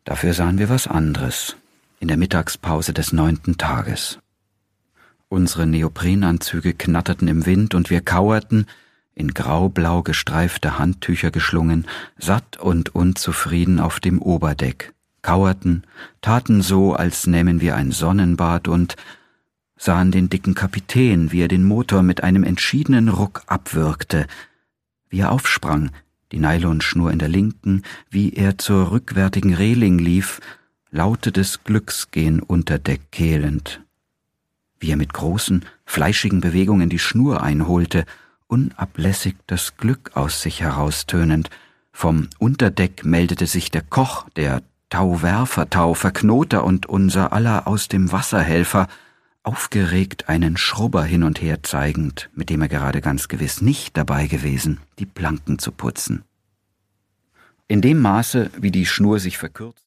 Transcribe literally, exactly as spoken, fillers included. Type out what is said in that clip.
Dafür sahen wir was anderes, in der Mittagspause des neunten Tages. Unsere Neoprenanzüge knatterten im Wind und wir kauerten, in graublau gestreifte Handtücher geschlungen, satt und unzufrieden auf dem Oberdeck, kauerten, taten so, als nähmen wir ein Sonnenbad und sahen den dicken Kapitän, wie er den Motor mit einem entschiedenen Ruck abwürgte, wie er aufsprang, die Nylonschnur in der linken, wie er zur rückwärtigen Reling lief, Laute des Glücks gehen unter Deck kehlend, wie er mit großen, fleischigen Bewegungen die Schnur einholte, unablässig das Glück aus sich heraustönend. Vom Unterdeck meldete sich der Koch, der Tauwerfer, Tauverknoter und unser aller aus dem Wasserhelfer, aufgeregt einen Schrubber hin und her zeigend, mit dem er gerade ganz gewiss nicht dabei gewesen, die Planken zu putzen. In dem Maße, wie die Schnur sich verkürzt,